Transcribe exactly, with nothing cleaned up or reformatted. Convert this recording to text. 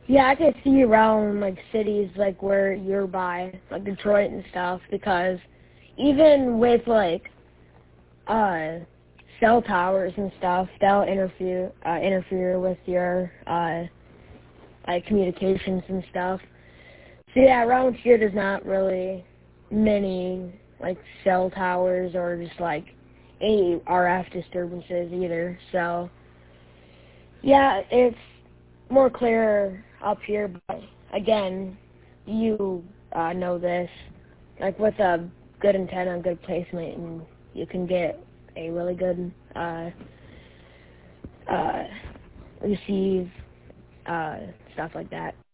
Yeah, I could see around like cities like where you're by, like Detroit and stuff, because even with like uh cell towers and stuff, they'll interfere uh, interfere with your uh like communications and stuff. So yeah, around here there's not really many like cell towers or just like any R F disturbances either. So yeah, it's more clear up here, but again, you uh, know this. Like with a good antenna and good placement, and you can get a really good uh, uh, receive uh, stuff like that.